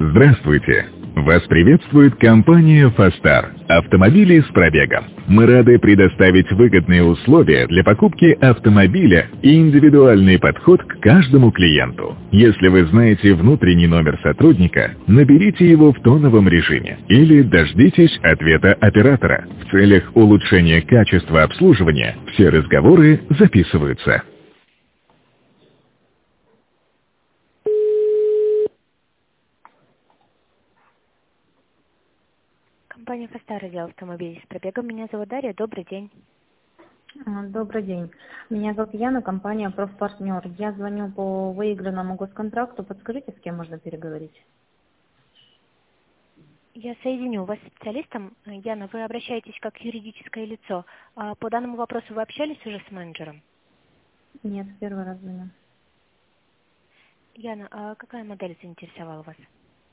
Здравствуйте! Вас приветствует компания «Фастар» – автомобили с пробегом. Мы рады предоставить выгодные условия для покупки автомобиля и индивидуальный подход к каждому клиенту. Если вы знаете внутренний номер сотрудника, наберите его в тоновом режиме или дождитесь ответа оператора. В целях улучшения качества обслуживания все разговоры записываются. Компания «Фастар», отдел автомобилей с пробегом. Меня зовут Дарья. Добрый день. Добрый день. Меня зовут Яна, компания «Профпартнер». Я звоню по выигранному госконтракту. Подскажите, с кем можно переговорить? Я соединю вас с специалистом. Яна, вы обращаетесь как юридическое лицо. По данному вопросу вы общались уже с менеджером? Нет, первый раз звоню. Яна, а какая модель заинтересовала вас?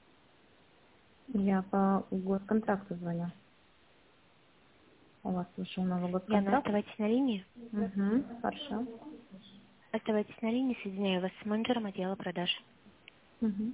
Я по госконтракту звоню. У вас вышел новый Яна, госконтракт? оставайтесь на линии. Угу, хорошо. Оставайтесь на линии, соединяю вас с менеджером отдела продаж. Угу.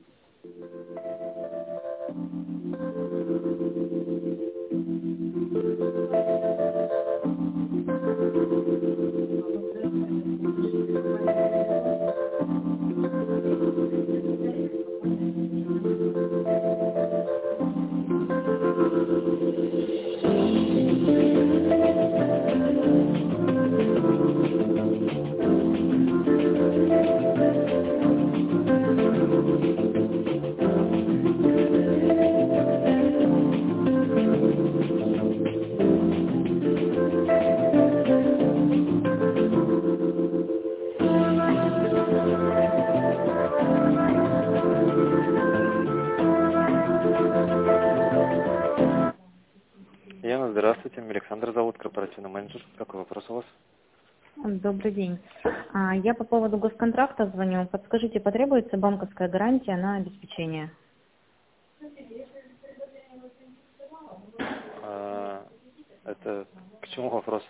Яна, здравствуйте. Меня Александр зовут, корпоративный менеджер. Какой вопрос у вас? Добрый день. Я по поводу госконтракта звоню. Подскажите, потребуется банковская гарантия на обеспечение? Это к чему вопрос?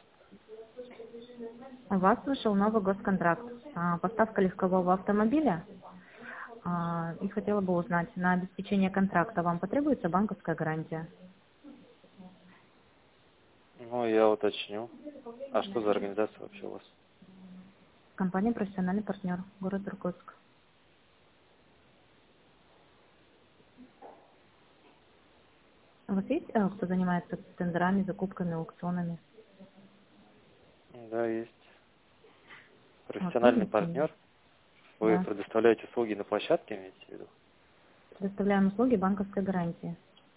У вас вышел новый госконтракт. Поставка легкового автомобиля. И хотела бы узнать, на обеспечение контракта вам потребуется банковская гарантия? Ну, я уточню. А что за организация вообще у вас? Компания «Профессиональный партнер», город Иркутск. У вас есть кто занимается тендерами, закупками, аукционами? Да, есть. Профессиональный партнер. Вы Да. предоставляете услуги на площадке, имеете в виду? Предоставляем услуги банковской гарантии.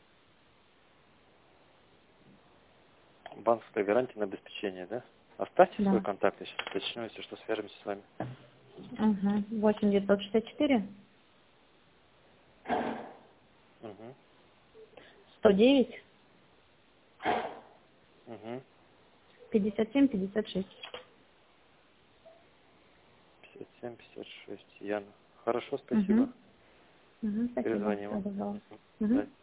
Банковская гарантия на обеспечение, да? Оставьте Да. свой контакт, я сейчас уточню, если что, свяжемся с вами. Угу. 8 964 Угу. 109 Угу. 57 56. 57-56. Яна. Хорошо, спасибо. Угу. Спасибо. Перезвоним Всего вам. доброго. До Угу.